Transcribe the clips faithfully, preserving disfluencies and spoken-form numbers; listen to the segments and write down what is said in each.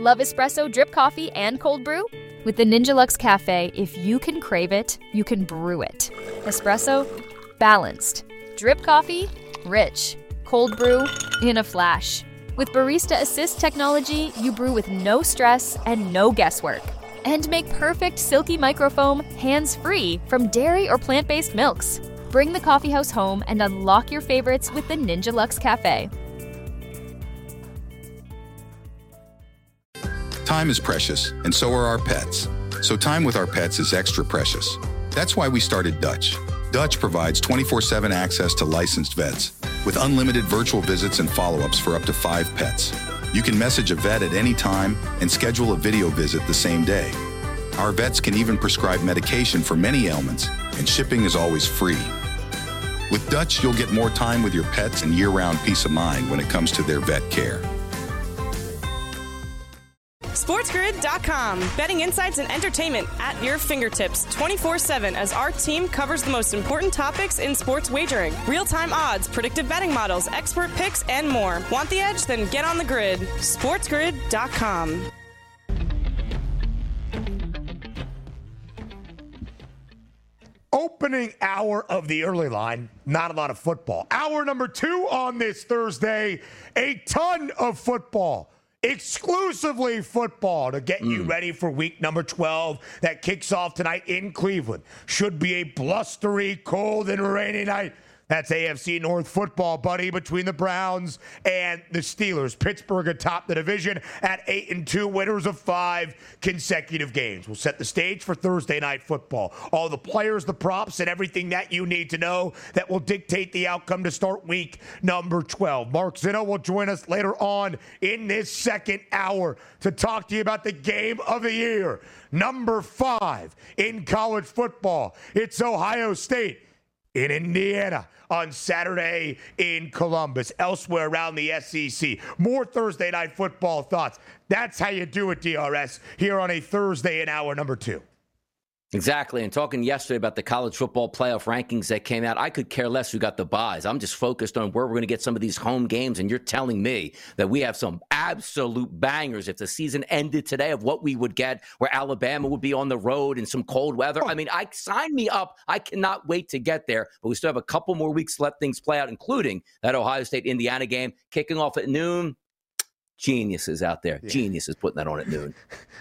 Love espresso, drip coffee, and cold brew? With the Ninja Luxe Cafe, if you can crave it, you can brew it. Espresso, balanced. Drip coffee, rich. Cold brew, in a flash. With Barista Assist technology, you brew with no stress and no guesswork. And make perfect silky microfoam hands-free from dairy or plant-based milks. Bring the coffeehouse home and unlock your favorites with the Ninja Luxe Cafe. Time is precious, and so are our pets. So time with our pets is extra precious. That's why we started Dutch. Dutch provides twenty-four seven access to licensed vets, with unlimited virtual visits and follow-ups for up to five pets. You can message a vet at any time and schedule a video visit the same day. Our vets can even prescribe medication for many ailments, and shipping is always free. With Dutch, you'll get more time with your pets and year-round peace of mind when it comes to their vet care. SportsGrid dot com. Betting insights and entertainment at your fingertips twenty-four seven as our team covers the most important topics in sports wagering. Real-time odds, predictive betting models, expert picks, and more. Want the edge? Then get on the grid. SportsGrid dot com. Opening hour of the early line, not a lot of football. Hour number two on this Thursday, a ton of football. Exclusively football to get mm. you ready for week number twelve that kicks off tonight in Cleveland. Should be a blustery, cold, and rainy night. That's A F C North football, buddy, between the Browns and the Steelers. Pittsburgh atop the division at eight and two, winners of five consecutive games. We'll set the stage for Thursday night football. All the players, the props, and everything that you need to know that will dictate the outcome to start week number twelve. Mark Zinno will join us later on in this second hour to talk to you about the game of the year. Number five in college football. It's Ohio State in Indiana on Saturday in Columbus, elsewhere around the S E C. More Thursday night football thoughts. That's how you do it, D R S, here on a Thursday in hour number two. Exactly. And talking yesterday about the college football playoff rankings that came out, I could care less who got the buys. I'm just focused on where we're going to get some of these home games. And you're telling me that we have some absolute bangers if the season ended today of what we would get, where Alabama would be on the road in some cold weather. I mean, I sign me up. I cannot wait to get there. But we still have a couple more weeks to let things play out, including that Ohio State-Indiana game kicking off at noon. Geniuses out there. Yeah. Geniuses putting that on at noon.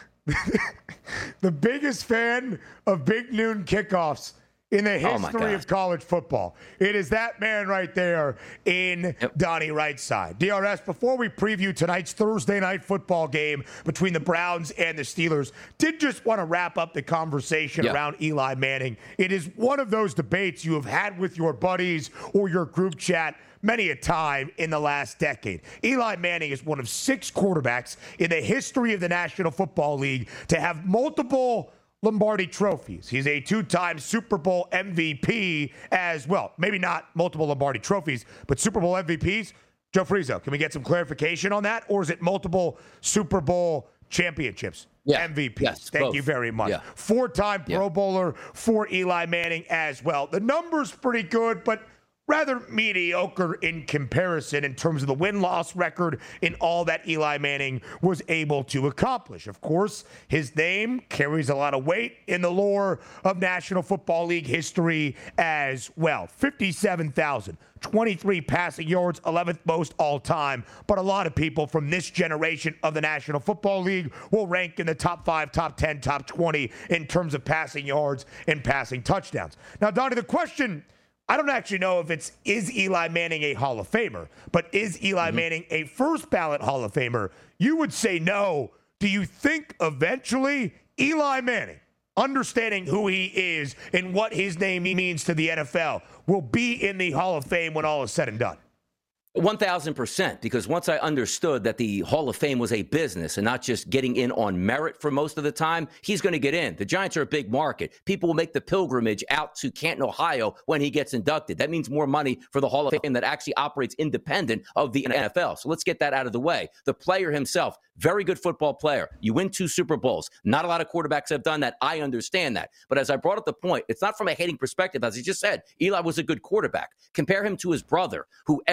The biggest fan of big noon kickoffs in the history oh of college football. It is that man right there in yep. Donnie Rightside. D R S, before we preview tonight's Thursday night football game between the Browns and the Steelers, did just want to wrap up the conversation yep. around Eli Manning. It is one of those debates you have had with your buddies or your group chat many a time in the last decade. Eli Manning is one of six quarterbacks in the history of the National Football League to have multiple Lombardi trophies. He's a two-time Super Bowl M V P as well. Maybe not multiple Lombardi trophies, but Super Bowl M V Ps. Joe Frizo, can we get some clarification on that? Or is it multiple Super Bowl championships? Yeah. M V Ps. Yes, Thank both. you very much. Yeah. Four-time yeah. Pro Bowler for Eli Manning as well. The number's pretty good, but rather mediocre in comparison in terms of the win-loss record in all that Eli Manning was able to accomplish. Of course, his name carries a lot of weight in the lore of National Football League history as well. fifty-seven thousand, twenty-three passing yards, eleventh most all-time. But a lot of people from this generation of the National Football League will rank in the top five, top ten, top twenty in terms of passing yards and passing touchdowns. Now, Donnie, the question, I don't actually know if it's, is Eli Manning a Hall of Famer, but is Eli mm-hmm. Manning a first ballot Hall of Famer? You would say no. Do you think eventually Eli Manning, understanding who he is and what his name means to the N F L, will be in the Hall of Fame when all is said and done? one thousand percent, because once I understood that the Hall of Fame was a business and not just getting in on merit for most of the time, he's going to get in. The Giants are a big market. People will make the pilgrimage out to Canton, Ohio when he gets inducted. That means more money for the Hall of Fame that actually operates independent of the N F L. So let's get that out of the way. The player himself, very good football player. You win two Super Bowls. Not a lot of quarterbacks have done that. I understand that. But as I brought up the point, it's not from a hating perspective. As he just said, Eli was a good quarterback. Compare him to his brother, who every single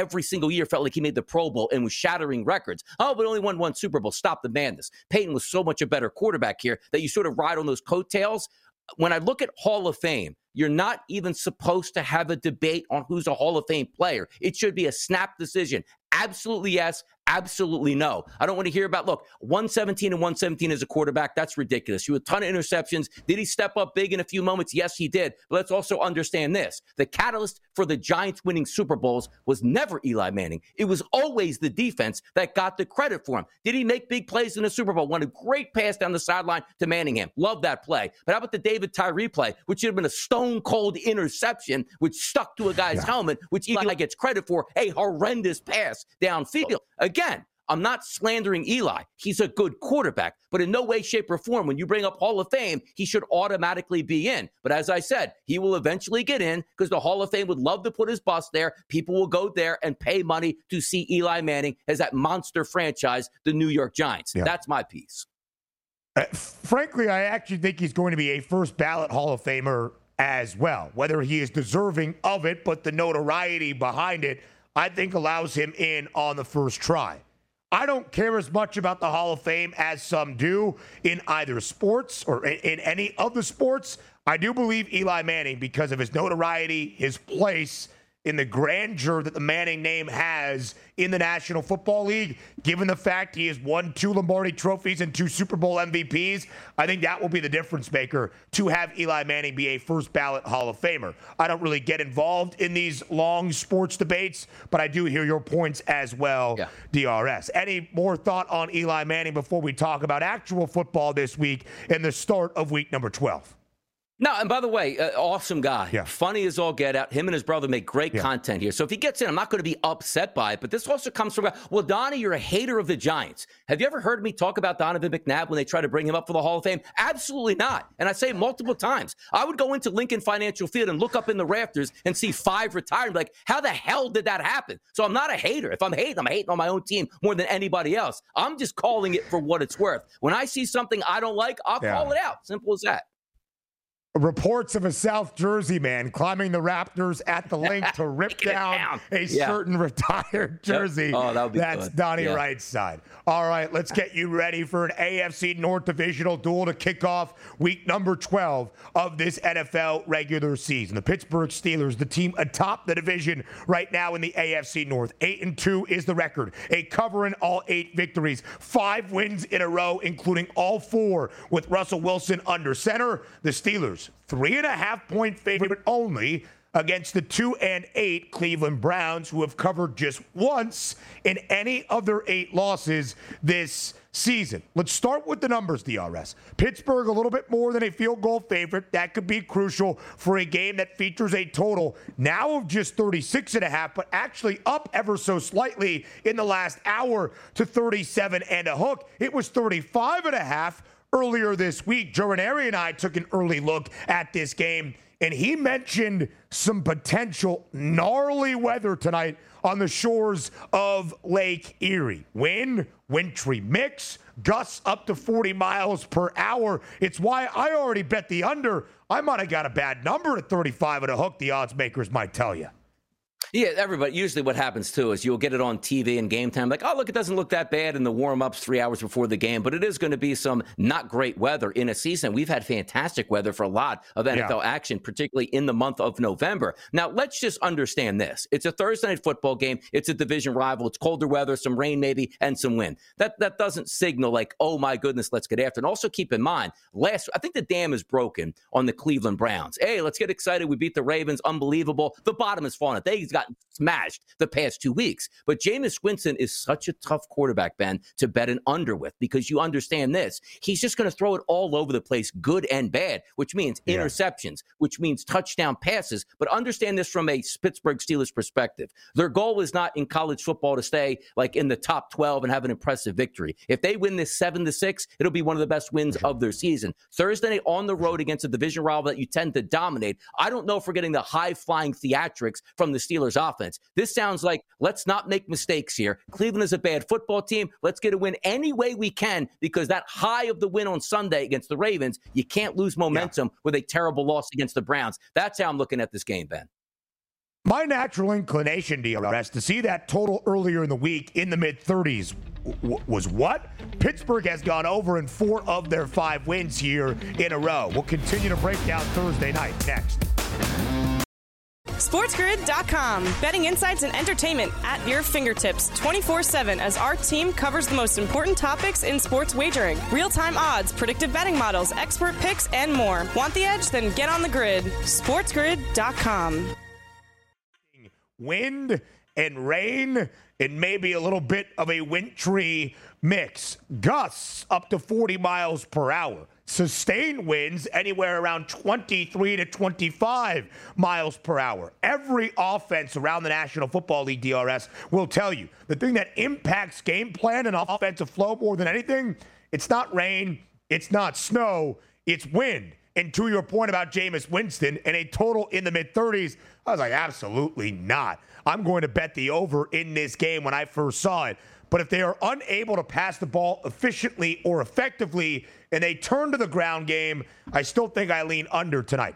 single year felt like he made the Pro Bowl and was shattering records. Oh, but only won one Super Bowl. Stop the madness. Peyton was so much a better quarterback here that you sort of ride on those coattails. When I look at Hall of Fame, you're not even supposed to have a debate on who's a Hall of Fame player. It should be a snap decision. Absolutely yes, absolutely no. I don't want to hear about, look, one seventeen and one seventeen as a quarterback, that's ridiculous. You had a ton of interceptions. Did he step up big in a few moments? Yes, he did. But let's also understand this. The catalyst for the Giants winning Super Bowls was never Eli Manning. It was always the defense that got the credit for him. Did he make big plays in the Super Bowl? Won a great pass down the sideline to Manningham. Love that play. But how about the David Tyree play, which should have been a stone-cold interception, which stuck to a guy's yeah. helmet, which Eli gets credit for, a horrendous pass downfield. Again, I'm not slandering Eli. He's a good quarterback, but in no way, shape, or form, when you bring up Hall of Fame, he should automatically be in. But as I said, he will eventually get in because the Hall of Fame would love to put his bust there. People will go there and pay money to see Eli Manning as that monster franchise, the New York Giants. Yeah. That's my piece. Uh, frankly, I actually think he's going to be a first ballot Hall of Famer as well. Whether he is deserving of it, but the notoriety behind it, I think allows him in on the first try. I don't care as much about the Hall of Fame as some do in either sports or in, in any of the sports. I do believe Eli Manning, because of his notoriety, his place in the grandeur that the Manning name has in the National Football League, given the fact he has won two Lombardi trophies and two Super Bowl M V Ps, I think that will be the difference maker to have Eli Manning be a first ballot Hall of Famer. I don't really get involved in these long sports debates, but I do hear your points as well, yeah. D R S. Any more thought on Eli Manning before we talk about actual football this week and the start of week number twelve? No, and by the way, uh, awesome guy. Yeah. Funny as all get out. Him and his brother make great yeah. content here. So if he gets in, I'm not going to be upset by it. But this also comes from, well, Donnie, you're a hater of the Giants. Have you ever heard me talk about Donovan McNabb when they try to bring him up for the Hall of Fame? Absolutely not. And I say it multiple times. I would go into Lincoln Financial Field and look up in the rafters and see five retired. Like, how the hell did that happen? So I'm not a hater. If I'm hating, I'm hating on my own team more than anybody else. I'm just calling it for what it's worth. When I see something I don't like, I'll yeah. call it out. Simple as that. Reports of a South Jersey man climbing the Raptors at the link to rip down, down a yeah. certain retired jersey. Yep. Oh, that would be That's good. Donnie yeah. Wright's side. All right, let's get you ready for an A F C North divisional duel to kick off week number twelve of this N F L regular season. The Pittsburgh Steelers, the team atop the division right now in the A F C North. Eight and two is the record. A cover in all eight victories. Five wins in a row, including all four with Russell Wilson under center. The Steelers, three and a half point favorite only against the two and eight Cleveland Browns, who have covered just once in any of their eight losses this season. Let's start with the numbers, D R S. Pittsburgh, a little bit more than a field goal favorite. That could be crucial for a game that features a total now of just thirty-six and a half, but actually up ever so slightly in the last hour to thirty-seven and a hook. It was thirty-five and a half earlier this week. Joe Ranieri and I took an early look at this game, and he mentioned some potential gnarly weather tonight on the shores of Lake Erie. Wind, wintry mix, gusts up to forty miles per hour. It's why I already bet the under. I might have got a bad number at thirty-five and a hook, the odds makers might tell you. Yeah, everybody. Usually what happens, too, is you'll get it on T V in game time. Like, oh, look, it doesn't look that bad in the warm-ups three hours before the game. But it is going to be some not great weather in a season. We've had fantastic weather for a lot of N F L yeah. action, particularly in the month of November. Now, let's just understand this. It's a Thursday night football game. It's a division rival. It's colder weather, some rain maybe, and some wind. That that doesn't signal like, oh, my goodness, let's get after it. And also keep in mind, last I think the dam is broken on the Cleveland Browns. Hey, let's get excited. We beat the Ravens. Unbelievable. The bottom is falling. They've gotten smashed the past two weeks. But Jameis Winston is such a tough quarterback, Ben, to bet an under with, because you understand this. He's just going to throw it all over the place, good and bad, which means yeah. interceptions, which means touchdown passes. But understand this from a Pittsburgh Steelers perspective. Their goal is not in college football to stay like in the top twelve and have an impressive victory. If they win this seven to six, it'll be one of the best wins of their season. Thursday night on the road against a division rival that you tend to dominate. I don't know if we're getting the high-flying theatrics from the Steelers offense. This sounds like, let's not make mistakes here. Cleveland is a bad football team. Let's get a win any way we can, because that high of the win on Sunday against the Ravens, you can't lose momentum yeah. with a terrible loss against the Browns. That's how I'm looking at this game, Ben. My natural inclination, D R S, to see that total earlier in the week in the mid-thirties w- was what? Pittsburgh has gone over in four of their five wins here in a row. We'll continue to break down Thursday night next. SportsGrid dot com. Betting insights and entertainment at your fingertips twenty-four seven as our team covers the most important topics in sports wagering. Real-time odds, predictive betting models, expert picks, and more. Want the edge? Then get on the grid. SportsGrid dot com. Wind and rain and maybe a little bit of a wintry mix. Gusts up to forty miles per hour. Sustained winds anywhere around twenty-three to twenty-five miles per hour. Every offense around the National Football League, D R S, will tell you the thing that impacts game plan and offensive flow more than anything, it's not rain, it's not snow, it's wind. And to your point about Jameis Winston and a total in the mid-thirties, I was like, absolutely not. I'm going to bet the over in this game when I first saw it. But if they are unable to pass the ball efficiently or effectively and they turn to the ground game, I still think I lean under tonight.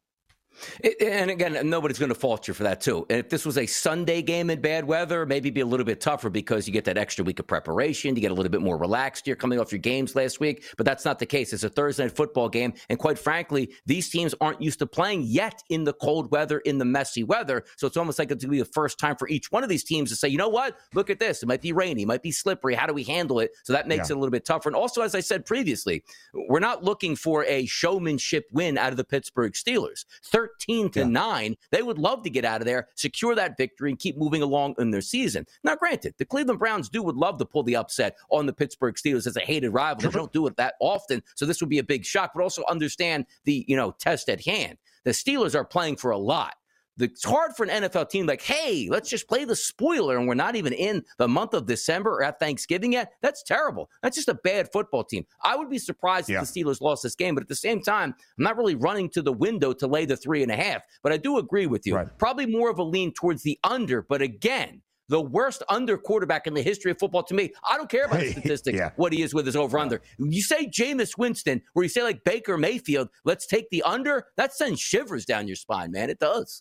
It, and again, nobody's going to fault you for that, too. And if this was a Sunday game in bad weather, maybe be a little bit tougher because you get that extra week of preparation. You get a little bit more relaxed. You're coming off your games last week, but that's not the case. It's a Thursday night football game. And quite frankly, these teams aren't used to playing yet in the cold weather, in the messy weather. So it's almost like it's going to be the first time for each one of these teams to say, you know what? Look at this. It might be rainy. It might be slippery. How do we handle it? So that makes yeah. it a little bit tougher. And also, as I said previously, we're not looking for a showmanship win out of the Pittsburgh Steelers. thirteen to nine. They would love to get out of there, secure that victory, and keep moving along in their season. Now, granted, the Cleveland Browns do would love to pull the upset on the Pittsburgh Steelers as a hated rival. They don't do it that often, so this would be a big shock. But also understand the, you know, test at hand. The Steelers are playing for a lot. It's hard for an N F L team like, hey, let's just play the spoiler, and we're not even in the month of December or at Thanksgiving yet. That's terrible. That's just a bad football team. I would be surprised yeah. if the Steelers lost this game, but at the same time, I'm not really running to the window to lay the three and a half. But I do agree with you. Right. Probably more of a lean towards the under, but again, the worst under quarterback in the history of football to me. I don't care about the statistics, yeah. what he is with his over-under. You say Jameis Winston, or you say like Baker Mayfield, let's take the under, that sends shivers down your spine, man. It does.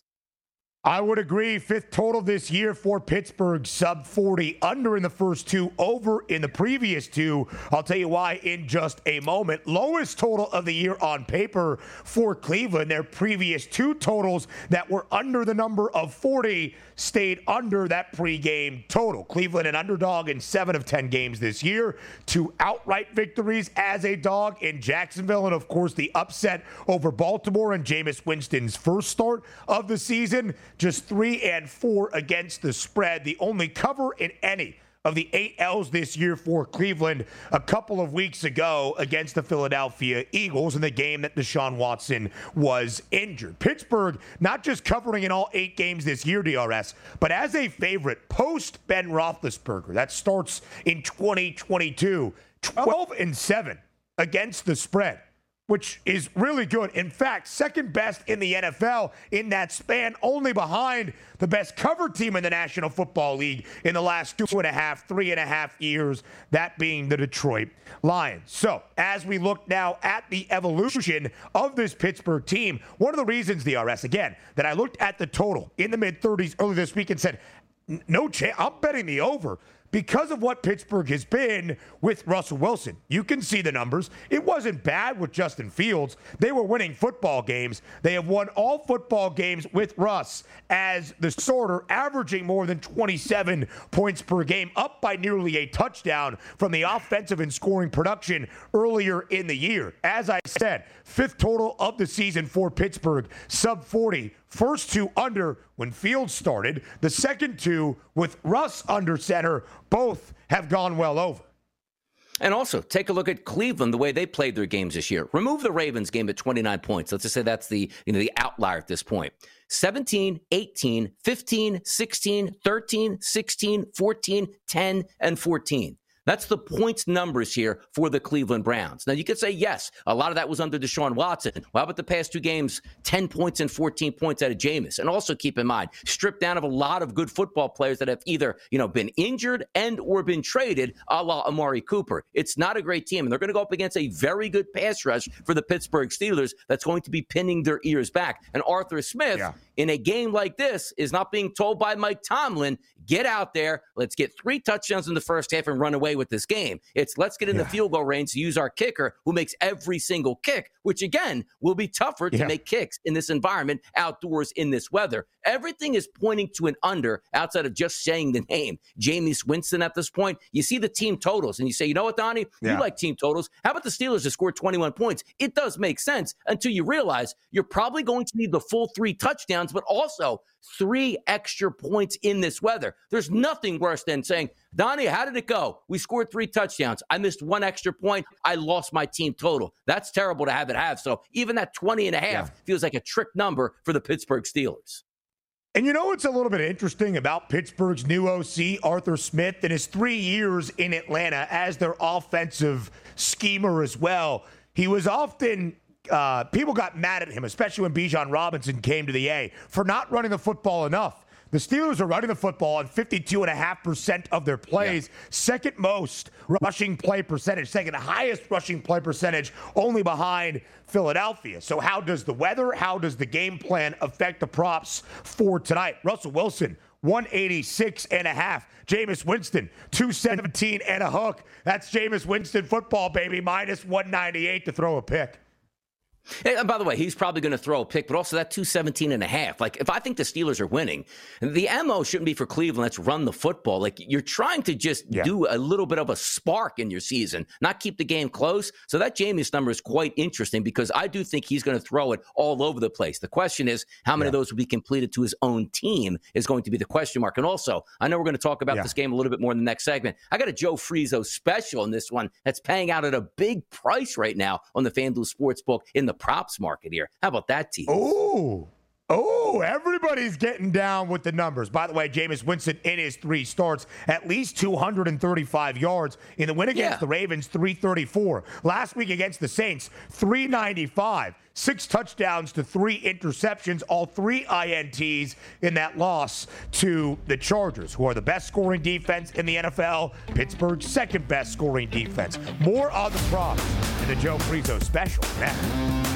I would agree. Fifth total this year for Pittsburgh, sub forty, under in the first two, over in the previous two. I'll tell you why in just a moment. Lowest total of the year on paper for Cleveland. Their previous two totals that were under the number of forty stayed under that pregame total. Cleveland an underdog in seven of ten games this year. Two outright victories as a dog in Jacksonville. And, of course, the upset over Baltimore and Jameis Winston's first start of the season. Just three and four against the spread. The only cover in any of the eight L's this year for Cleveland a couple of weeks ago against the Philadelphia Eagles in the game that Deshaun Watson was injured. Pittsburgh not just covering in all eight games this year, D R S, but as a favorite post Ben Roethlisberger. That starts in twenty twenty-two, twelve and seven against the spread, which is really good. In fact, second best in the N F L in that span, only behind the best cover team in the National Football League in the last two and a half, three and a half years, that being the Detroit Lions. So as we look now at the evolution of this Pittsburgh team, one of the reasons, D R S, again, that I looked at the total in the mid-thirties earlier this week and said, no chance, I'm betting the over. Because of what Pittsburgh has been with Russell Wilson. You can see the numbers. It wasn't bad with Justin Fields. They were winning football games. They have won all football games with Russ as the starter, averaging more than twenty-seven points per game, up by nearly a touchdown from the offensive and scoring production earlier in the year. As I said, fifth total of the season for Pittsburgh, sub forty. First two under when Fields started. The second two with Russ under center. Both have gone well over. And also, take a look at Cleveland, the way they played their games this year. Remove the Ravens game at twenty-nine points. Let's just say that's the, you know, the outlier at this point. seventeen, eighteen, fifteen, sixteen, thirteen, sixteen, fourteen, ten, and fourteen. That's the points numbers here for the Cleveland Browns. Now, you could say, yes, a lot of that was under Deshaun Watson. Well, how about the past two games, ten points and fourteen points out of Jameis? And also keep in mind, stripped down of a lot of good football players that have either, you know, been injured and or been traded, a la Amari Cooper. It's not a great team, and they're going to go up against a very good pass rush for the Pittsburgh Steelers that's going to be pinning their ears back. And Arthur Smith, yeah. in a game like this, is not being told by Mike Tomlin, get out there, let's get three touchdowns in the first half and run away with this game. It's let's get in yeah. the field goal range to use our kicker who makes every single kick, which again will be tougher to yeah. make kicks in this environment outdoors in this weather. Everything is pointing to an under outside of just saying the name. Jameis Winston at this point. You see the team totals and you say, you know what, Donnie? Yeah. You like team totals. How about the Steelers to score twenty-one points? It does make sense until you realize you're probably going to need the full three touchdowns, but also three extra points in this weather. There's nothing worse than saying, Donnie, how did it go? We scored three touchdowns. I missed one extra point. I lost my team total. That's terrible to have it have. So even that twenty and a half yeah. feels like a trick number for the Pittsburgh Steelers. And you know what's a little bit interesting about Pittsburgh's new O C, Arthur Smith, and his three years in Atlanta as their offensive schemer as well. He was often Uh, people got mad at him, especially when Bijan Robinson came to the A, for not running the football enough. The Steelers are running the football on fifty-two point five percent of their plays, yeah. second most rushing play percentage, second highest rushing play percentage, only behind Philadelphia. So how does the weather, how does the game plan affect the props for tonight? Russell Wilson, one eighty-six and a half. Jameis Winston, two seventeen and a hook. That's Jameis Winston football, baby, minus one ninety-eight to throw a pick. And by the way, he's probably going to throw a pick, but also that two seventeen and a half. Like, if I think the Steelers are winning, the M O shouldn't be for Cleveland, let's run the football. Like, you're trying to just yeah. do a little bit of a spark in your season, not keep the game close. So that Jameis number is quite interesting because I do think he's going to throw it all over the place. The question is, how many yeah. of those will be completed to his own team is going to be the question mark. And also, I know we're going to talk about yeah. this game a little bit more in the next segment. I got a Joe Frizo special in this one that's paying out at a big price right now on the FanDuel Sportsbook in the props market here. How about that, team? Oh, oh, everybody's getting down with the numbers. By the way, Jameis Winston in his three starts, at least two hundred thirty-five yards. In the win against yeah. the Ravens, three thirty-four. Last week against the Saints, three ninety-five. Six touchdowns to three interceptions, all three I N Ts in that loss to the Chargers, who are the best scoring defense in the N F L. Pittsburgh's second best scoring defense. More on the props in the Joe Frizo special next.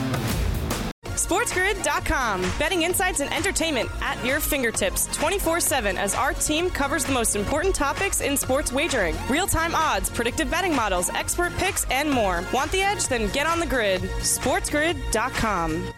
SportsGrid dot com. Betting insights and entertainment at your fingertips twenty-four seven as our team covers the most important topics in sports wagering. Real-time odds, predictive betting models, expert picks, and more. Want the edge? Then get on the grid. SportsGrid dot com.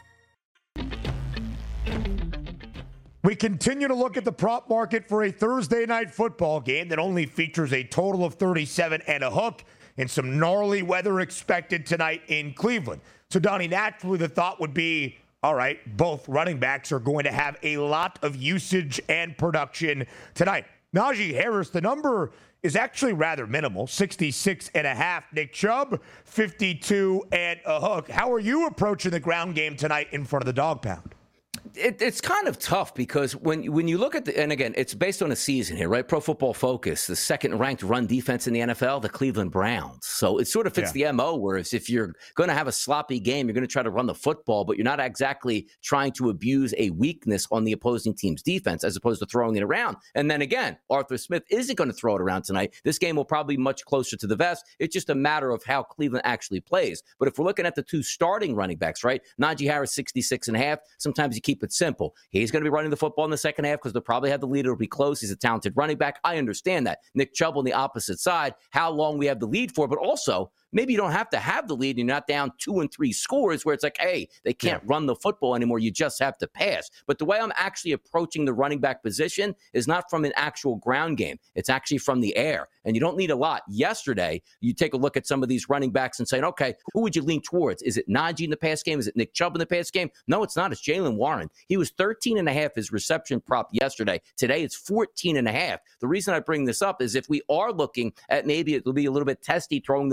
We continue to look at the prop market for a Thursday night football game that only features a total of thirty-seven and a hook and some gnarly weather expected tonight in Cleveland. So, Donnie, naturally the thought would be, all right, both running backs are going to have a lot of usage and production tonight. Najee Harris, the number is actually rather minimal, sixty-six and a half. Nick Chubb, fifty-two and a hook. How are you approaching the ground game tonight in front of the dog pound? It, it's kind of tough because when when you look at the, and again, it's based on a season here, right? Pro Football Focus, the second ranked run defense in the N F L, the Cleveland Browns. So it sort of fits yeah. the M O, whereas if you're going to have a sloppy game, you're going to try to run the football, but you're not exactly trying to abuse a weakness on the opposing team's defense as opposed to throwing it around. And then again, Arthur Smith isn't going to throw it around tonight. This game will probably be much closer to the vest. It's just a matter of how Cleveland actually plays. But if we're looking at the two starting running backs, right? Najee Harris, sixty-six and a half. Sometimes you keep it simple. He's going to be running the football in the second half because they'll probably have the lead. It'll be close. He's a talented running back. I understand that. Nick Chubb on the opposite side, how long we have the lead for, but also maybe you don't have to have the lead and you're not down two and three scores where it's like, hey, they can't yeah. run the football anymore. You just have to pass. But the way I'm actually approaching the running back position is not from an actual ground game. It's actually from the air. And you don't need a lot. Yesterday, you take a look at some of these running backs and saying, okay, who would you lean towards? Is it Najee in the pass game? Is it Nick Chubb in the pass game? No, it's not. It's Jaylen Warren. He was thirteen and a half his reception prop yesterday. Today, it's fourteen and a half. The reason I bring this up is if we are looking at maybe it'll be a little bit testy throwing the football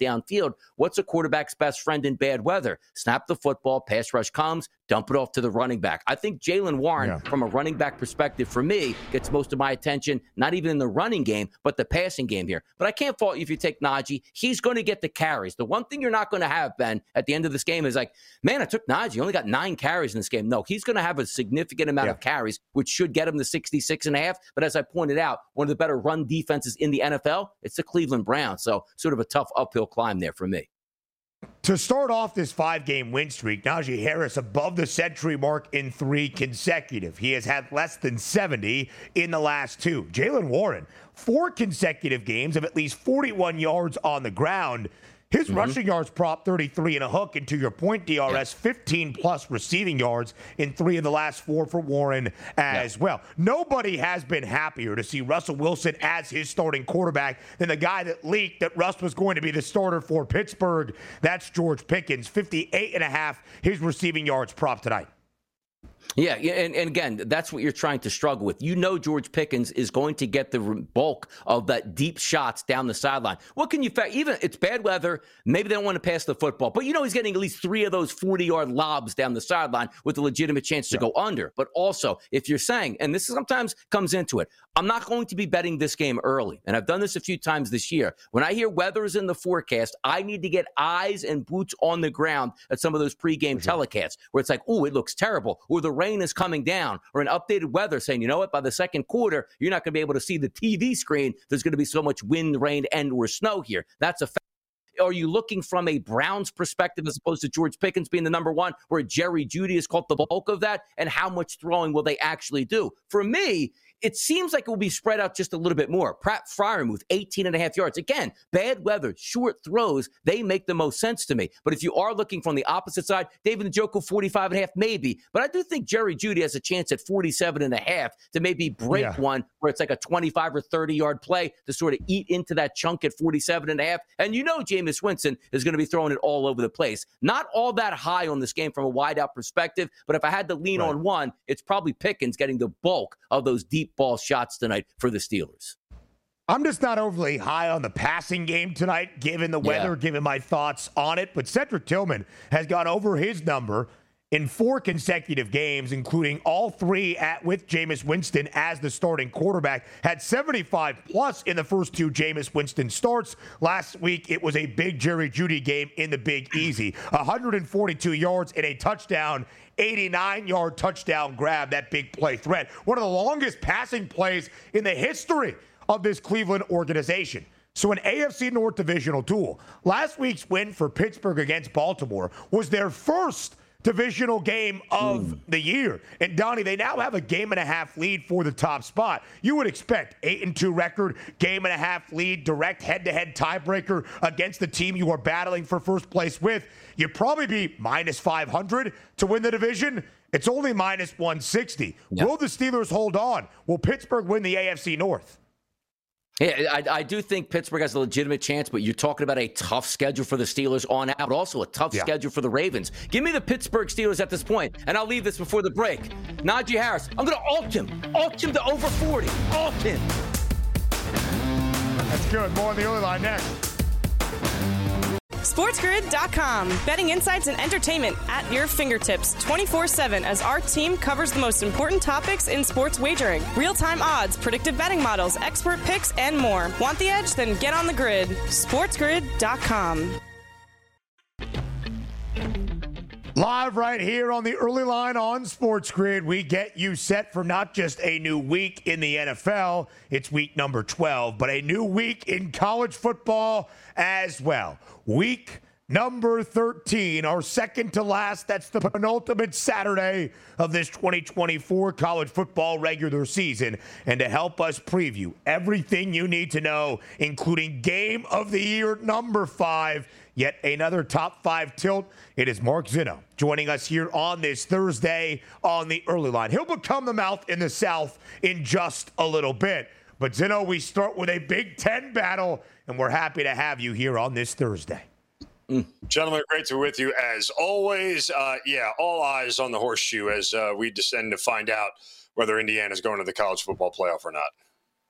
downfield. What's a quarterback's best friend in bad weather? Snap the football, pass rush comes, dump it off to the running back. I think Jaylen Warren, yeah. from a running back perspective, for me, gets most of my attention, not even in the running game, but the passing game here. But I can't fault you if you take Najee. He's going to get the carries. The one thing you're not going to have, Ben, at the end of this game is like, man, I took Najee. He only got nine carries in this game. No, he's going to have a significant amount yeah. of carries, which should get him to sixty-six and a half. But as I pointed out, one of the better run defenses in the N F L, it's the Cleveland Browns. So sort of a tough uphill climb there for me. To start off this five-game win streak, Najee Harris above the century mark in three consecutive. He has had less than seventy in the last two. Jaylen Warren, four consecutive games of at least forty-one yards on the ground. His mm-hmm. rushing yards prop thirty-three and a hook, and to your point, D R S, yeah. fifteen plus receiving yards in three of the last four for Warren as yeah. well. Nobody has been happier to see Russell Wilson as his starting quarterback than the guy that leaked that Russ was going to be the starter for Pittsburgh. That's George Pickens, fifty-eight and a half his receiving yards prop tonight. Yeah, and, and again, that's what you're trying to struggle with. You know George Pickens is going to get the bulk of that deep shots down the sideline. What can you – even it's bad weather, maybe they don't want to pass the football, but you know he's getting at least three of those forty-yard lobs down the sideline with a legitimate chance to yeah. go under. But also, if you're saying – and this sometimes comes into it – I'm not going to be betting this game early, and I've done this a few times this year. When I hear weather's in the forecast, I need to get eyes and boots on the ground at some of those pregame mm-hmm. telecasts where it's like, oh, it looks terrible, or the rain is coming down, or an updated weather saying, you know what, by the second quarter, you're not going to be able to see the T V screen. There's going to be so much wind, rain, and or snow here. That's a fact. Are you looking from a Browns perspective as opposed to George Pickens being the number one, where Jerry Jeudy has caught the bulk of that, and how much throwing will they actually do? For me, it seems like it will be spread out just a little bit more. Pratt Freiermuth, eighteen and a half yards. Again, bad weather, short throws, they make the most sense to me. But if you are looking from the opposite side, David Njoku, forty-five and a half, maybe. But I do think Jerry Jeudy has a chance at forty-seven and a half to maybe break yeah. one where it's like a twenty-five or thirty yard play to sort of eat into that chunk at forty-seven and a half. And you know Jameis Winston is going to be throwing it all over the place. Not all that high on this game from a wide-out perspective, but if I had to lean right. on one, it's probably Pickens getting the bulk of those deep ball shots tonight for the Steelers. I'm just not overly high on the passing game tonight, given the weather, yeah. given my thoughts on it. But Cedric Tillman has gone over his number in four consecutive games, including all three at with Jameis Winston as the starting quarterback. Had seventy-five plus in the first two Jameis Winston starts. Last week, it was a big Jerry Jeudy game in the Big Easy. one hundred forty-two yards and a touchdown, eighty-nine yard touchdown grab, that big play threat. One of the longest passing plays in the history of this Cleveland organization. So an A F C North divisional duel. Last week's win for Pittsburgh against Baltimore was their first divisional game of mm. the year. And Donnie, they now have a game and a half lead for the top spot. You would expect eight and two record, game and a half lead, direct head-to-head tiebreaker against the team you are battling for first place with. You'd probably be minus five hundred to win the division. It's only minus one sixty. Yep. Will the Steelers hold on? Will Pittsburgh win the A F C North? Yeah, I, I do think Pittsburgh has a legitimate chance, but you're talking about a tough schedule for the Steelers on out, but also a tough yeah. schedule for the Ravens. Give me the Pittsburgh Steelers at this point, and I'll leave this before the break. Najee Harris, I'm going to alt him. Alt him to over forty. Alt him. That's good. More on the early line next. SportsGrid dot com. Betting insights and entertainment at your fingertips twenty-four seven as our team covers the most important topics in sports wagering. Real-time odds, predictive betting models, expert picks, and more. Want the edge? Then get on the grid. SportsGrid dot com. Live right here on the early line on Sports Grid, we get you set for not just a new week in the N F L, it's week number twelve, but a new week in college football as well. Week number thirteen, our second to last. That's the penultimate Saturday of this twenty twenty-four college football regular season. And to help us preview everything you need to know, including game of the year number five, yet another top five tilt, it is Mark Zinno joining us here on this Thursday on the early line. He'll become the mouth in the South in just a little bit. But Zinno, we start with a Big Ten battle, and we're happy to have you here on this Thursday. Mm. Gentlemen, great to be with you as always. Uh, yeah, all eyes on the horseshoe as uh, we descend to find out whether Indiana is going to the college football playoff or not.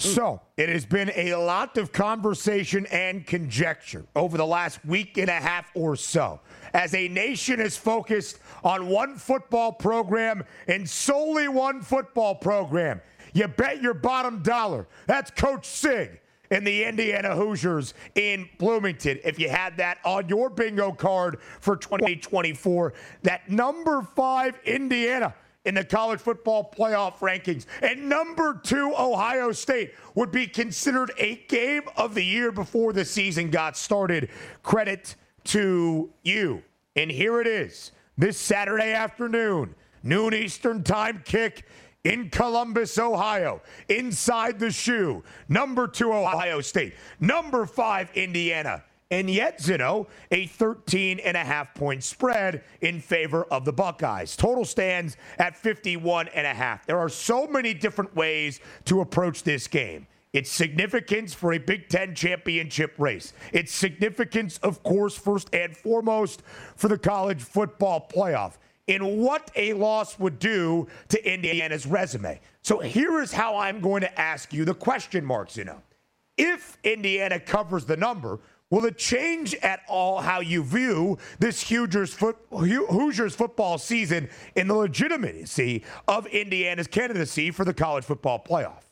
So it has been a lot of conversation and conjecture over the last week and a half or so as a nation is focused on one football program and solely one football program. You bet your bottom dollar. That's Coach Sig and the Indiana Hoosiers in Bloomington. If you had that on your bingo card for twenty twenty-four, that number five Indiana in the college football playoff rankings, and number two Ohio State would be considered a game of the year before the season got started. Credit to you. And here it is, this Saturday afternoon, noon Eastern time kick in Columbus, Ohio, inside the shoe. Number two Ohio State, number five Indiana. And yet, Zeno, a thirteen and a half point spread in favor of the Buckeyes. Total stands at fifty-one and a half. There are so many different ways to approach this game. Its significance for a Big Ten championship race. Its significance, of course, first and foremost for the college football playoff. In what a loss would do to Indiana's resume. So here is how I'm going to ask you the question marks, Zeno. If Indiana covers the number, will it change at all how you view this Hoosiers, foot, Hoosiers football season in the legitimacy of Indiana's candidacy for the college football playoff?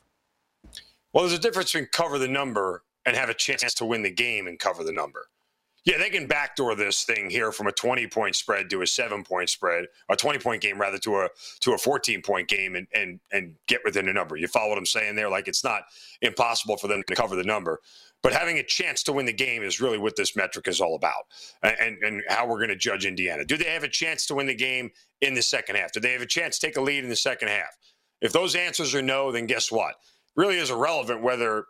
Well, there's a difference between cover the number and have a chance to win the game and cover the number. Yeah, they can backdoor this thing here from a twenty-point spread to a seven-point spread, a twenty-point game rather to a to a fourteen-point game and and and get within the number. You follow what I'm saying there? Like, it's not impossible for them to cover the number. But having a chance to win the game is really what this metric is all about, and, and how we're going to judge Indiana. Do they have a chance to win the game in the second half? Do they have a chance to take a lead in the second half? If those answers are no, then guess what? Really is irrelevant whether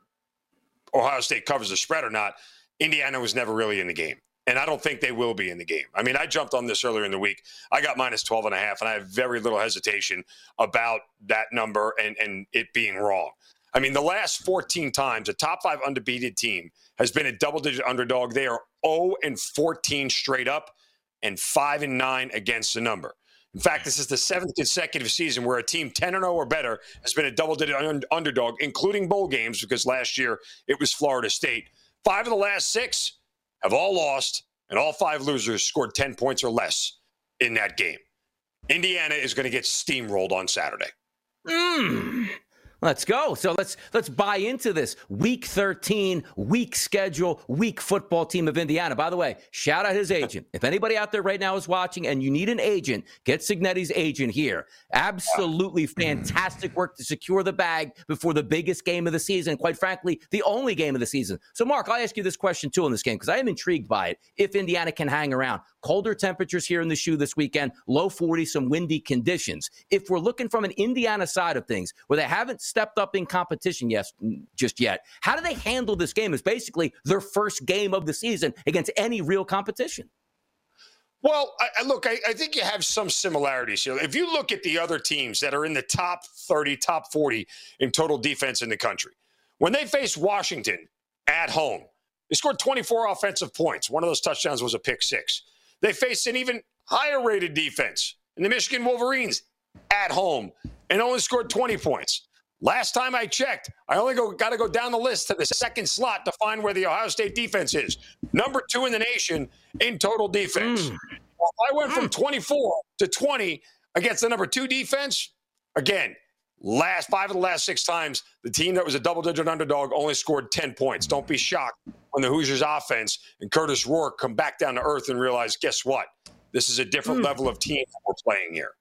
Ohio State covers the spread or not. Indiana was never really in the game, and I don't think they will be in the game. I mean, I jumped on this earlier in the week. I got minus twelve and a half, and I have very little hesitation about that number and, and it being wrong. I mean, the last fourteen times a top five undefeated team has been a double-digit underdog. They are oh and fourteen straight up and five and nine against the number. In fact, this is the seventh consecutive season where a team ten and oh or better has been a double-digit un- underdog, including bowl games, because last year it was Florida State. Five of the last six have all lost, and all five losers scored ten points or less in that game. Indiana is going to get steamrolled on Saturday. Mm. Let's go. So let's let's buy into this week thirteen, weak schedule, weak football team of Indiana. By the way, shout out his agent. If anybody out there right now is watching and you need an agent, get Signetti's agent here. Absolutely fantastic work to secure the bag before the biggest game of the season. Quite frankly, the only game of the season. So, Mark, I'll ask you this question, too, in this game, because I am intrigued by it. If Indiana can hang around. Colder temperatures here in the shoe this weekend, low forty, some windy conditions. If we're looking from an Indiana side of things, where they haven't stepped up in competition yes, just yet, how do they handle this game? It's basically their first game of the season against any real competition. Well, I, look, I, I think you have some similarities here. If you look at the other teams that are in the top thirty, top forty in total defense in the country, when they faced Washington at home, they scored twenty-four offensive points. One of those touchdowns was a pick six. They faced an even higher rated defense in the Michigan Wolverines at home and only scored twenty points. Last time I checked, I only go, got to go down the list to the second slot to find where the Ohio State defense is. Number two in the nation in total defense. Mm. Well, if I went from twenty-four to twenty against the number two defense, again, last five of the last six times, the team that was a double-digit underdog only scored ten points. Don't be shocked when the Hoosiers offense and Curtis Rourke come back down to earth and realize, guess what? This is a different mm. level of team we're playing here.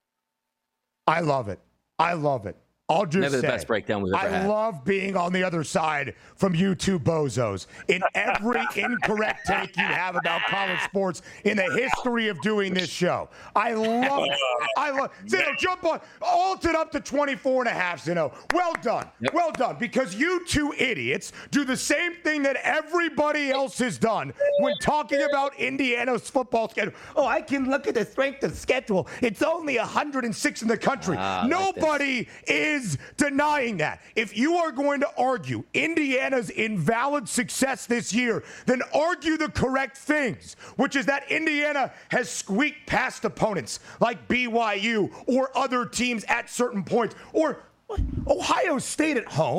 I love it. I love it. I'll just Never the say, best breakdown we've ever I had. love being on the other side from you two bozos. In every incorrect take you have about college sports in the history of doing this show. I love it. I love Zeno, jump on. Alted up to twenty-four and a half, Zeno. Well done. Yep. Well done. Because you two idiots do the same thing that everybody else has done when talking about Indiana's football schedule. Oh, I can look at the strength of schedule. It's only one hundred six in the country. Ah, Nobody like is Is denying that. If you are going to argue Indiana's invalid success this year, then argue the correct things, which is that Indiana has squeaked past opponents like B Y U or other teams at certain points, or Ohio State at home.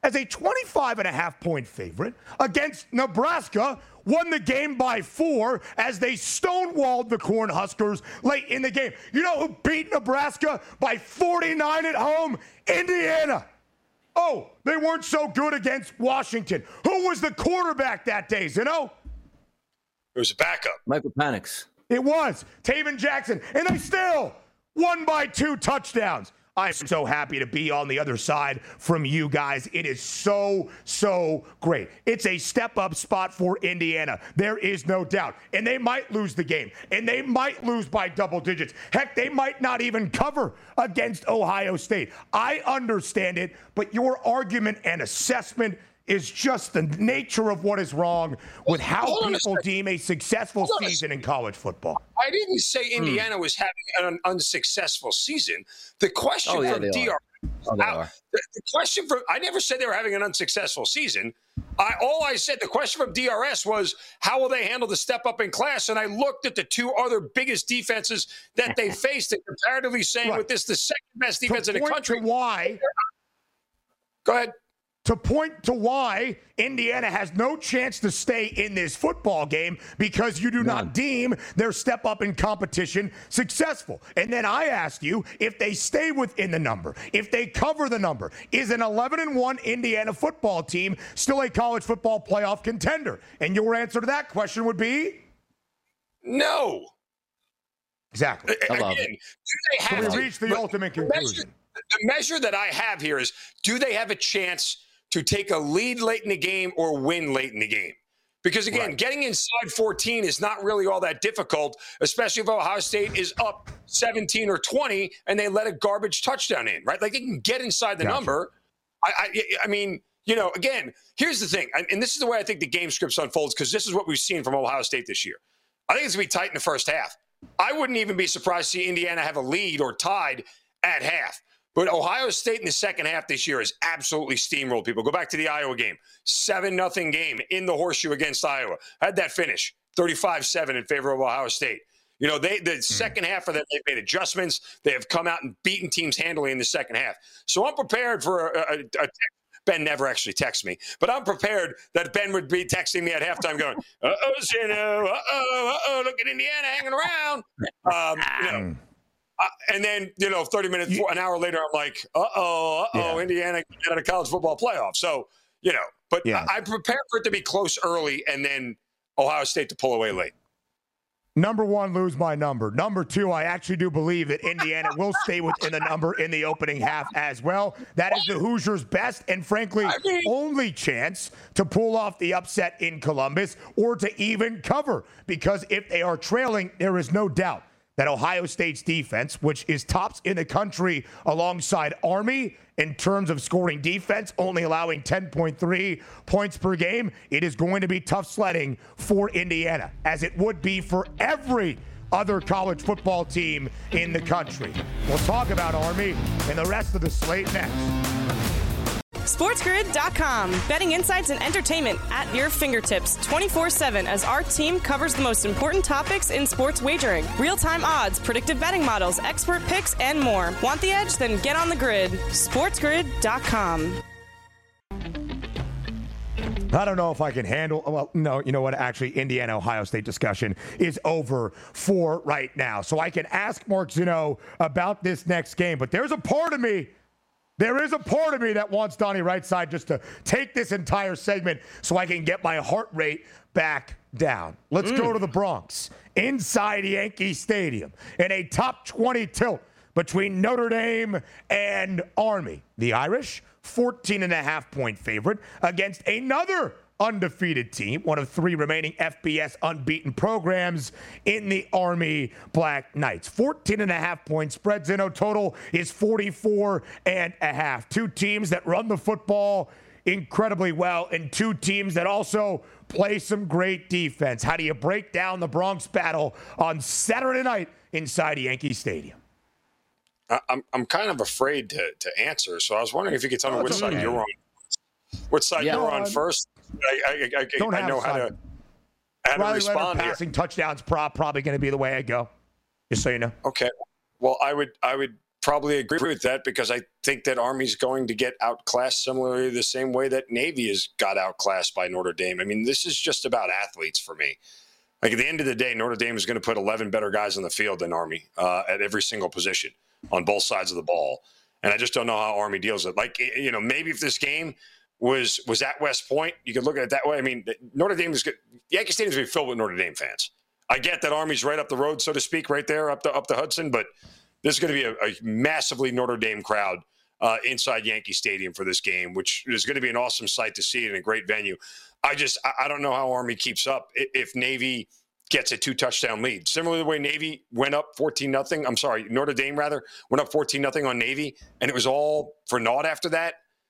as a twenty-five and a half point favorite against Nebraska, won the game by four as they stonewalled the Cornhuskers late in the game. You know who beat Nebraska by forty-nine at home? Indiana. Oh, they weren't so good against Washington. Who was the quarterback that day, Zeno? It was a backup. Michael Penix. It was Taven Jackson, and they still won by two touchdowns. I'm so happy to be on the other side from you guys. It is so, so great. It's a step-up spot for Indiana. There is no doubt. And they might lose the game. And they might lose by double digits. Heck, they might not even cover against Ohio State. I understand it, but your argument and assessment is just the nature of what is wrong with how people deem a successful season in college football. I didn't say Indiana hmm. was having an unsuccessful season. The question oh, yeah, from D R S, oh, how, the, the question from I never said they were having an unsuccessful season. I all I said the question from D R S was how will they handle the step up in class? And I looked at the two other biggest defenses that they faced, and comparatively saying right. with this the second best defense to in the country. Why? Go ahead. To point to why Indiana has no chance to stay in this football game because you do None. not deem their step up in competition successful. And then I asked you if they stay within the number, if they cover the number, is an eleven and one Indiana football team still a college football playoff contender? And your answer to that question would be? No. Exactly. Again, do they have so we to, reach the ultimate conclusion. Measure, the measure that I have here is, do they have a chance to take a lead late in the game or win late in the game? Because, again, right. getting inside fourteen is not really all that difficult, especially if Ohio State is up seventeen or twenty and they let a garbage touchdown in, right? Like, they can get inside the gotcha. number. I, I, I mean, you know, again, here's the thing, and this is the way I think the game scripts unfolds, because this is what we've seen from Ohio State this year. I think it's going to be tight in the first half. I wouldn't even be surprised to see Indiana have a lead or tied at half. But Ohio State in the second half this year has absolutely steamrolled people. Go back to the Iowa game. seven nothing game in the horseshoe against Iowa. How'd that finish? thirty-five seven in favor of Ohio State. You know, they the mm. second half of that, they've made adjustments. They have come out and beaten teams handily in the second halff. So I'm prepared for a, a, a Ben never actually texts me, but I'm prepared that Ben would be texting me at halftime going, uh-oh, Zeno, uh-oh, uh-oh, look at Indiana hanging around. Um, you know, Uh, and then, you know, thirty minutes, an hour later, I'm like, uh-oh, uh-oh, yeah. Indiana get out of college football playoff. So, you know, but yeah. I, I prepared for it to be close early and then Ohio State to pull away late. Number one, lose my number. Number two, I actually do believe that Indiana will stay within the number in the opening half as well. That is the Hoosiers' best and, frankly, I mean, only chance to pull off the upset in Columbus or to even cover. Because if they are trailing, there is no doubt that Ohio State's defense, which is tops in the country alongside Army in terms of scoring defense, only allowing ten point three points per game, it is going to be tough sledding for Indiana, as it would be for every other college football team in the country. We'll talk about Army and the rest of the slate next. SportsGrid dot com. Betting insights and entertainment at your fingertips twenty-four seven as our team covers the most important topics in sports wagering. Real-time odds, predictive betting models, expert picks, and more. Want the edge? Then get on the grid. SportsGrid dot com. I don't know if I can handle, well, no, you know what? Actually, Indiana-Ohio State discussion is over for right now. So I can ask Mark Zeno about this next game, but there's a part of me There is a part of me that wants Donnie Rightside just to take this entire segment so I can get my heart rate back down. Let's mm. go to the Bronx, inside Yankee Stadium, in a top twenty tilt between Notre Dame and Army. The Irish, fourteen and a half point favorite against another undefeated team, one of three remaining F B S unbeaten programs in the Army Black Knights. fourteen and a half point spread. Zeno total is forty-four and a half. Two teams that run the football incredibly well and two teams that also play some great defense. How do you break down the Bronx battle on Saturday night inside Yankee Stadium? I'm I'm kind of afraid to to answer, so I was wondering if you could tell me oh, which side okay. you're on. Which side yeah, you're on first? I, I, I, don't I know how to, how Riley to respond Leonard passing touchdowns prop probably going to be the way I go. Just so you know. Okay. Well, I would I would probably agree with that because I think that Army's going to get outclassed similarly the same way that Navy has got outclassed by Notre Dame. I mean, this is just about athletes for me. Like at the end of the day, Notre Dame is going to put eleven better guys on the field than Army uh, at every single position on both sides of the ball. And I just don't know how Army deals with it. Like, you know, maybe if this game was was at West Point, you could look at it that way. I mean, Notre Dame is good. Yankee Stadium's going to be filled with Notre Dame fans. I get that Army's right up the road, so to speak, right there up the up the Hudson, but this is going to be a, a massively Notre Dame crowd uh, inside Yankee Stadium for this game, which is going to be an awesome sight to see in a great venue. I just I, I don't know how Army keeps up if Navy gets a two touchdown lead. Similarly, the way Navy went up fourteen nothing. I'm sorry, Notre Dame rather went up fourteen nothing on Navy, and it was all for naught after that.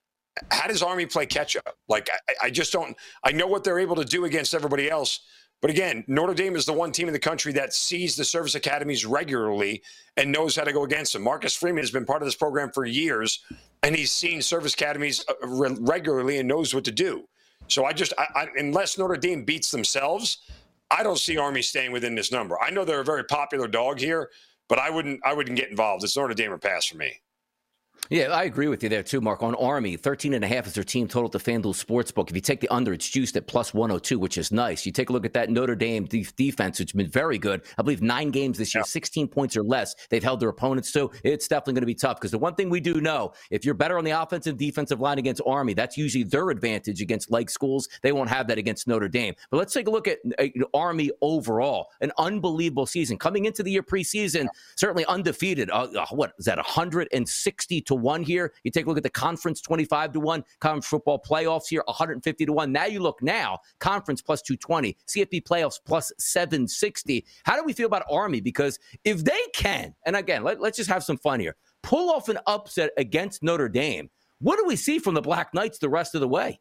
How does Army play catch up? Like, I, I just don't, I know what they're able to do against everybody else. But again, Notre Dame is the one team in the country that sees the service academies regularly and knows how to go against them. Marcus Freeman has been part of this program for years, and he's seen service academies regularly and knows what to do. So I just, I, I, unless Notre Dame beats themselves, I don't see Army staying within this number. I know they're a very popular dog here, but I wouldn't, I wouldn't get involved. It's Notre Dame or pass for me. Yeah, I agree with you there too, Mark. On Army, thirteen and a half is their team total at the FanDuel Sportsbook. If you take the under, it's juiced at plus one oh two, which is nice. You take a look at that Notre Dame de- defense, which has been very good. I believe nine games this year, yeah. sixteen points or less they've held their opponents to. It's definitely going to be tough because the one thing we do know, if you're better on the offensive defensive line against Army, that's usually their advantage against like schools. They won't have that against Notre Dame. But let's take a look at uh, Army overall. An unbelievable season. Coming into the year preseason, yeah. certainly undefeated. Uh, uh, what is that, one hundred sixty to one here? You take a look at the conference, twenty-five to one. Conference football playoffs here, one hundred fifty to one. Now you look now, conference plus two twenty. C F P playoffs plus seven sixty. How do we feel about Army? Because if they can, and again, let, let's just have some fun here, pull off an upset against Notre Dame, what do we see from the Black Knights the rest of the way?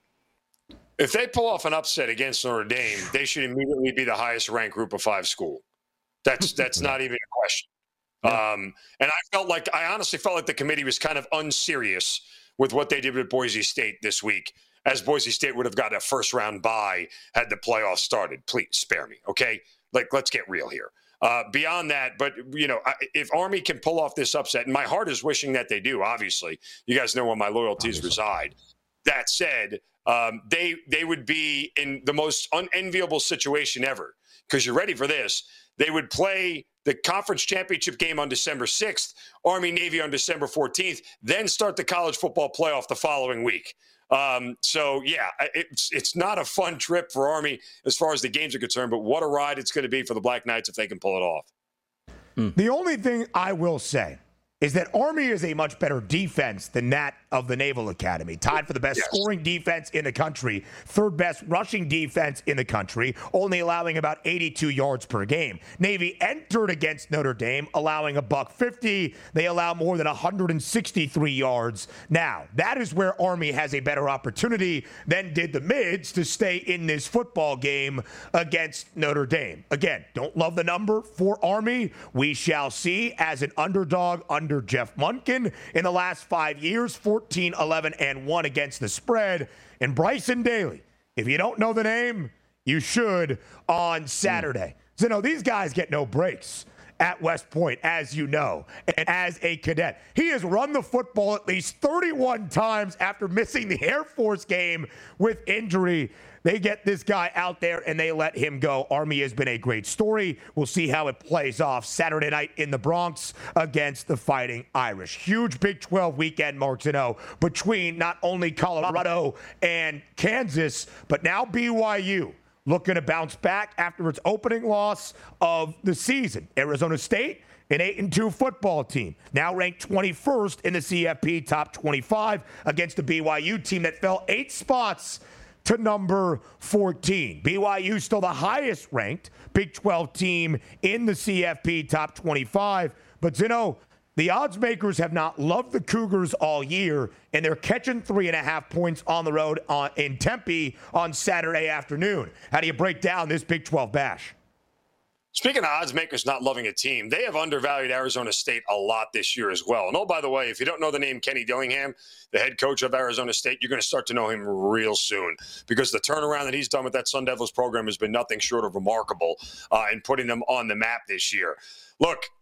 If they pull off an upset against Notre Dame, they should immediately be the highest ranked group of five school. That's that's not even a question. Yeah. Um, and I felt like, I honestly felt like the committee was kind of unserious with what they did with Boise State this week, as Boise State would have got a first round bye had the playoffs started. Please spare me. Okay. Like, let's get real here. Uh, beyond that, but you know, if Army can pull off this upset, and my heart is wishing that they do, obviously, you guys know where my loyalties obviously. reside. That said, um, they, they would be in the most unenviable situation ever, because you're ready for this. They would play the conference championship game on December sixth, Army-Navy on December fourteenth, then start the college football playoff the following week. Um, so, yeah, it's it's not a fun trip for Army as far as the games are concerned, but what a ride it's going to be for the Black Knights if they can pull it off. Mm. The only thing I will say is that Army is a much better defense than that of the Naval Academy. Tied for the best yes. scoring defense in the country, third best rushing defense in the country, only allowing about eighty-two yards per game. Navy entered against Notre Dame, allowing a buck fifty. They allow more than one hundred sixty-three yards. Now, that is where Army has a better opportunity than did the Mids to stay in this football game against Notre Dame. Again, don't love the number for Army. We shall see. As an underdog under Under Jeff Munkin in the last five years, fourteen, eleven, and one against the spread. And Bryson Daly, if you don't know the name, you should on Saturday. Mm. So, no, these guys get no breaks at West Point, as you know, and as a cadet. He has run the football at least thirty-one times after missing the Air Force game with injury. They get this guy out there and they let him go. Army has been a great story. We'll see how it plays off Saturday night in the Bronx against the Fighting Irish. Huge Big twelve weekend, Martino, between not only Colorado and Kansas, but now B Y U looking to bounce back after its opening loss of the season. Arizona State, an eight and two football team, now ranked twenty-first in the C F P top twenty-five against the B Y U team that fell eight spots to number fourteen. B Y U still the highest ranked Big twelve team in the C F P top twenty-five. But, you know, the odds makers have not loved the Cougars all year, and they're catching three and a half points on the road on, in Tempe on Saturday afternoon. How do you break down this Big twelve bash? Speaking of odds makers not loving a team, they have undervalued Arizona State a lot this year as well. And oh, by the way, if you don't know the name Kenny Dillingham, the head coach of Arizona State, you're going to start to know him real soon, because the turnaround that he's done with that Sun Devils program has been nothing short of remarkable uh, in putting them on the map this year. Look,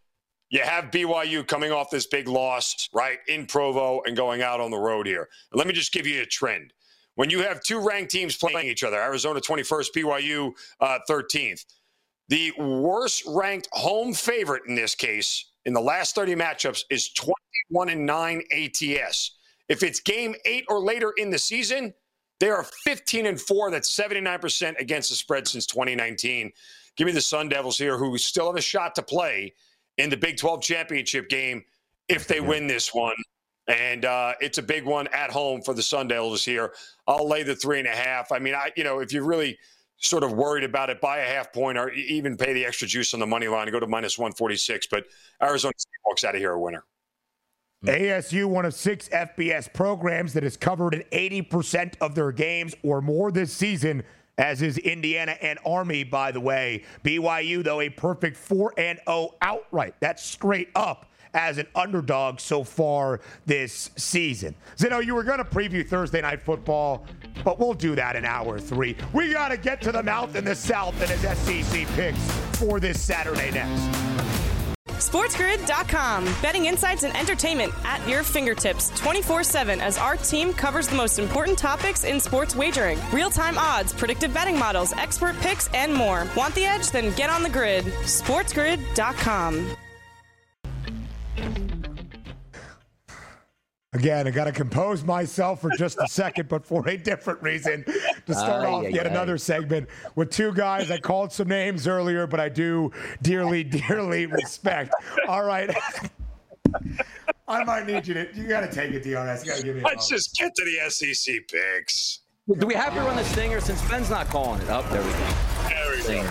you have B Y U coming off this big loss, right, in Provo and going out on the road here. And let me just give you a trend. When you have two ranked teams playing each other, Arizona twenty-first, B Y U uh, thirteenth, the worst ranked home favorite in this case in the last thirty matchups is twenty-one and nine A T S. If it's game eight or later in the season, they are fifteen and four. That's seventy-nine percent against the spread since twenty nineteen. Give me the Sun Devils here, who still have a shot to play in the Big twelve championship game if they win this one. And uh, it's a big one at home for the Sun Devils here. I'll lay the three and a half. I mean, I you know, if you're really sort of worried about it, buy a half point or even pay the extra juice on the money line and go to minus one forty-six. But Arizona State walks out of here a winner. A S U, one of six F B S programs that has covered in eighty percent of their games or more this season, as is Indiana and Army, by the way. B Y U, though, a perfect four and oh outright. That's straight up as an underdog so far this season. Zeno, you were going to preview Thursday Night Football, but we'll do that in hour three. We got to get to the mouth in the South and his S E C picks for this Saturday next. SportsGrid dot com. Betting insights and entertainment at your fingertips twenty-four seven as our team covers the most important topics in sports wagering. Real-time odds, predictive betting models, expert picks, and more. Want the edge? Then get on the grid. SportsGrid dot com. Again, I got to compose myself for just a second, but for a different reason, to start uh, off yeah, yet yeah. another segment with two guys. I called some names earlier, but I do dearly, dearly respect. All right. I might need you to, you got to take it, D R S. You got to give me a Let's moment. Just get to the S E C picks. Do we have to run the stinger since Ben's not calling it? Up oh, there we go. There we stinger. go.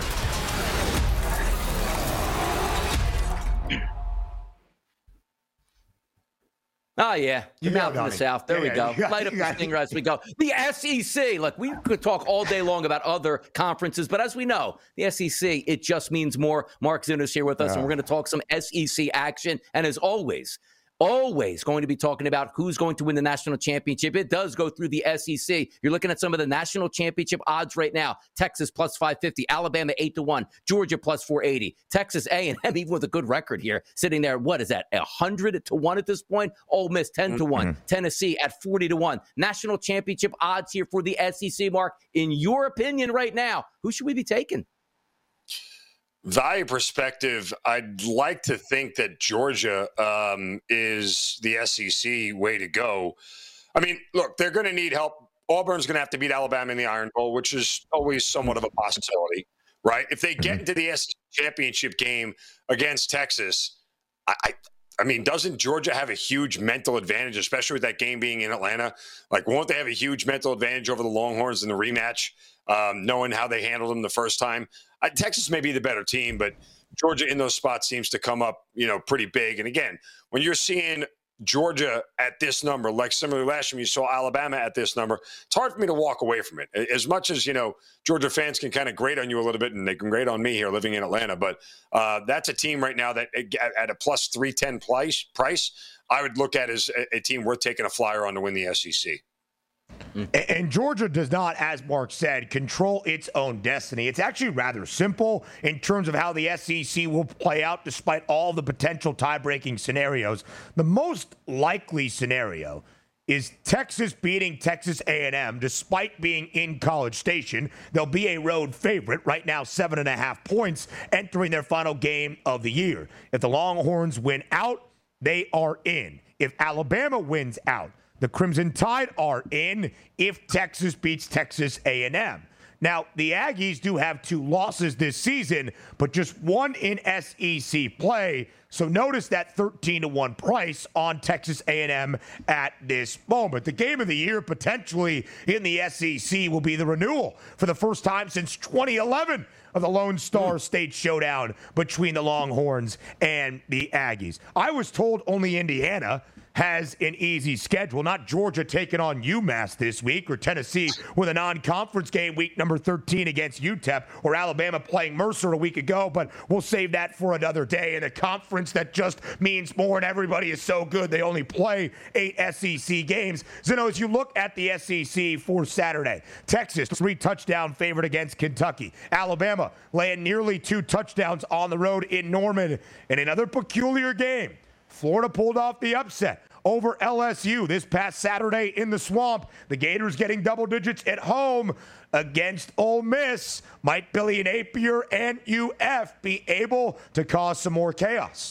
Oh, yeah. The mountain in the South. There yeah, we go. Got, Light up the stinger as we go. The S E C. Look, we could talk all day long about other conferences, but as we know, the S E C, it just means more. Mark Zunas here with us, yeah. and we're going to talk some S E C action. And as always, always going to be talking about who's going to win the national championship. It does go through the S E C. You're looking at some of the national championship odds right now. Texas plus five fifty, Alabama eight to one, Georgia plus four eighty, Texas A and M even with a good record here, sitting there. What is that? one hundred to one at this point. Ole Miss ten to one, mm-hmm. Tennessee at forty to one. National championship odds here for the S E C, Mark. In your opinion right now, who should we be taking? Value perspective, I'd like to think that Georgia um, is the S E C way to go. I mean, look, they're going to need help. Auburn's going to have to beat Alabama in the Iron Bowl, which is always somewhat of a possibility, right? If they get into the S E C championship game against Texas, I, I, I mean, doesn't Georgia have a huge mental advantage, especially with that game being in Atlanta? Like, won't they have a huge mental advantage over the Longhorns in the rematch, um, knowing how they handled them the first time? Uh, Texas may be the better team, but Georgia in those spots seems to come up, you know, pretty big. And again, when you're seeing Georgia at this number, like similarly last time you saw Alabama at this number, it's hard for me to walk away from it. As much as, you know, Georgia fans can kind of grate on you a little bit, and they can grate on me here living in Atlanta, but uh, that's a team right now that at a plus three ten price, price, I would look at as a, a team worth taking a flyer on to win the S E C. And Georgia does not, as Mark said, control its own destiny. It's actually rather simple in terms of how the S E C will play out despite all the potential tie-breaking scenarios. The most likely scenario is Texas beating Texas A and M despite being in College Station. They'll be a road favorite, right now seven and a half points, entering their final game of the year. If the Longhorns win out, they are in. If Alabama wins out, the Crimson Tide are in if Texas beats Texas A and M. Now, the Aggies do have two losses this season, but just one in S E C play. So notice that thirteen to one price on Texas A and M at this moment. The game of the year potentially in the S E C will be the renewal for the first time since twenty eleven of the Lone Star State Showdown between the Longhorns and the Aggies. I was told only Indiana has an easy schedule. Not Georgia taking on UMass this week, or Tennessee with a non-conference game week number thirteen against U T E P, or Alabama playing Mercer a week ago, but we'll save that for another day. In a conference that just means more and everybody is so good they only play eight S E C games. Zeno, as you look at the S E C for Saturday, Texas, three touchdown favorite against Kentucky. Alabama laying nearly two touchdowns on the road in Norman. And another peculiar game, Florida pulled off the upset over L S U this past Saturday in the Swamp. The Gators getting double digits at home against Ole Miss. Might Billy Napier and U F be able to cause some more chaos?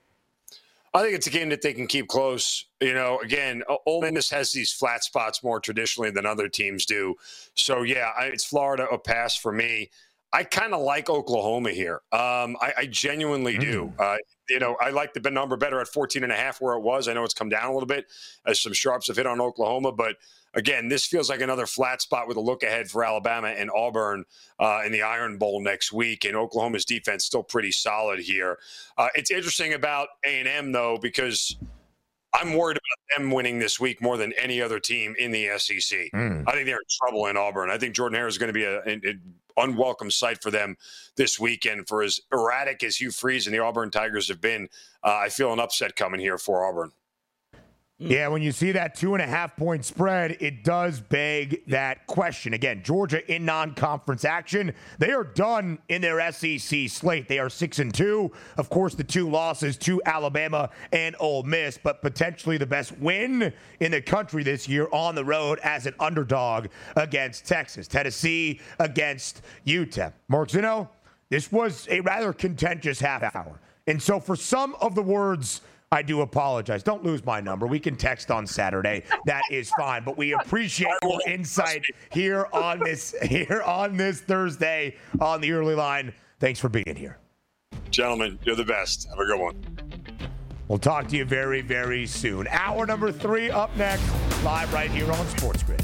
I think it's a game that they can keep close. You know, again, Ole Miss has these flat spots more traditionally than other teams do. So, yeah, it's Florida a pass for me. I kind of like Oklahoma here. Um, I, I genuinely mm. do. Uh, you know, I like the number better at fourteen and a half where it was. I know it's come down a little bit as some sharps have hit on Oklahoma. But, again, this feels like another flat spot with a look ahead for Alabama and Auburn uh, in the Iron Bowl next week. And Oklahoma's defense still pretty solid here. Uh, it's interesting about A and M, though, because I'm worried about them winning this week more than any other team in the S E C. Mm. I think they're in trouble in Auburn. I think Jordan Hare is going to be an unwelcome sight for them this weekend. For as erratic as Hugh Freeze and the Auburn Tigers have been, uh, I feel an upset coming here for Auburn. Yeah, when you see that two and a half point spread, it does beg that question. Again, Georgia in non-conference action. They are done in their S E C slate. They are six and two. Of course, the two losses to Alabama and Ole Miss, but potentially the best win in the country this year on the road as an underdog against Texas. Tennessee against U T E P. Mark Zeno, this was a rather contentious half hour. And so for some of the words, I do apologize. Don't lose my number. We can text on Saturday. That is fine. But we appreciate your insight here on this here on this Thursday on the Early Line. Thanks for being here. Gentlemen, you're the best. Have a good one. We'll talk to you very, very soon. Hour number three up next, live right here on Sports Grid.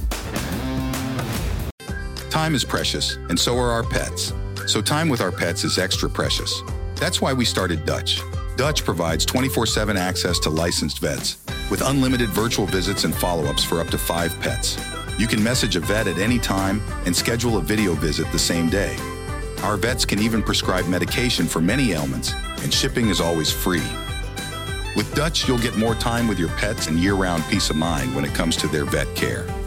Time is precious, and so are our pets. So time with our pets is extra precious. That's why we started Dutch. Dutch provides twenty-four seven access to licensed vets with unlimited virtual visits and follow-ups for up to five pets. You can message a vet at any time and schedule a video visit the same day. Our vets can even prescribe medication for many ailments, and shipping is always free. With Dutch, you'll get more time with your pets and year-round peace of mind when it comes to their vet care.